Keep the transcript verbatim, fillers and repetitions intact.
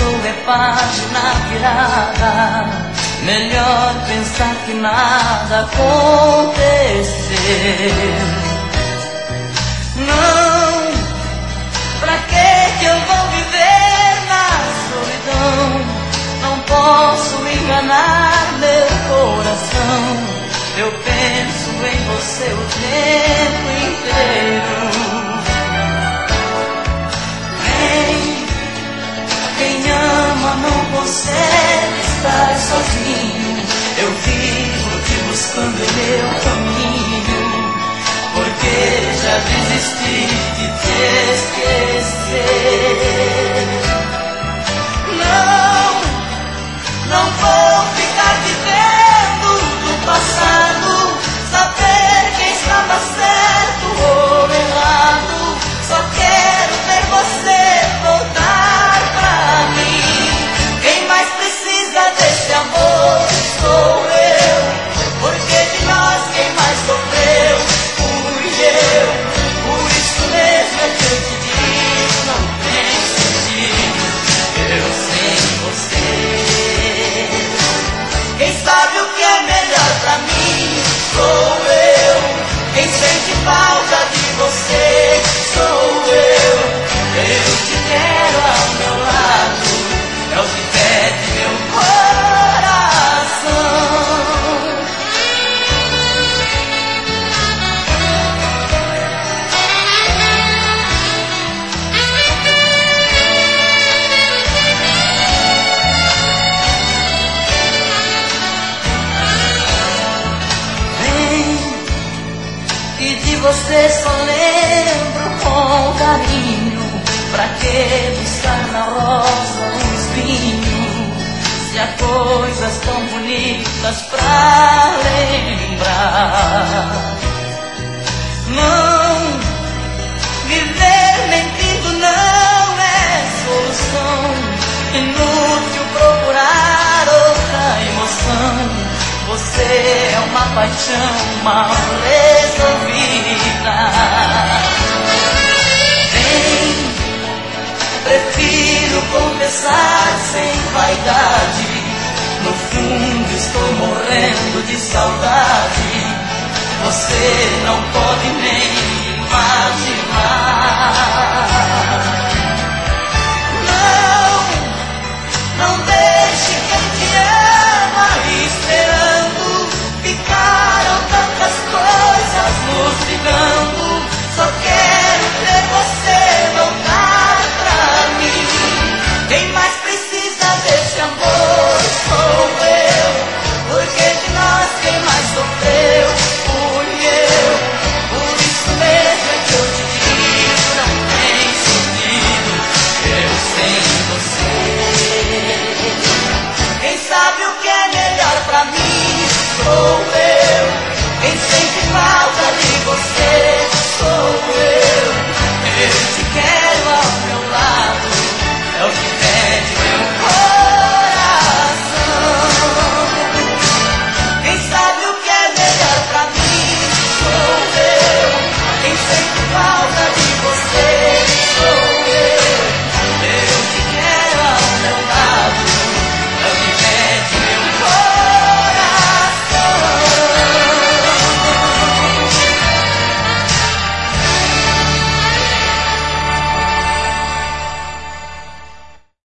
sou é página virada. Melhor pensar que nada aconteceu. Não, pra que que eu vou viver na solidão? Não posso enganar meu coração. Eu penso em você o tempo inteiro. Vem, quem ama não consegue estar sozinho. Eu vivo te buscando em meu caminho, porque já desisti de te esquecer. Não, não vou ficar vivendo do passado, saber quem estava certo ou errado. Só quero ver você voltar pra mim. Quem mais precisa desse amor sou eu, porque de nós quem mais sofreu fui eu. Por isso mesmo é que eu te digo, não tem sentido eu sem você. Quem sabe o que é melhor pra mim sou eu. Quem sente falta de você sou eu. Eu te quero ao meu lado, é o que pede meu coração. Vem, e de você só lembro com carinho. Pra que buscar na rosa um espinho, se há coisas tão bonitas pra lembrar? Não, viver mentindo não é solução. Inútil procurar outra emoção. Você é uma paixão mal resolvida. Vem, prefiro confessar sem vaidade. No fundo estou morrendo de saudade. Você não pode nem imaginar. Não, não deixe quem te ama esperando. Ficaram tantas coisas nos ligando. Só quero ver você voltar pra mim. Quem mais precisa desse amor sou eu, porque de nós quem mais sofreu fui eu. Por isso mesmo é que eu te digo, não tem sentido eu sem você. Quem sabe o que é melhor pra mim sou eu.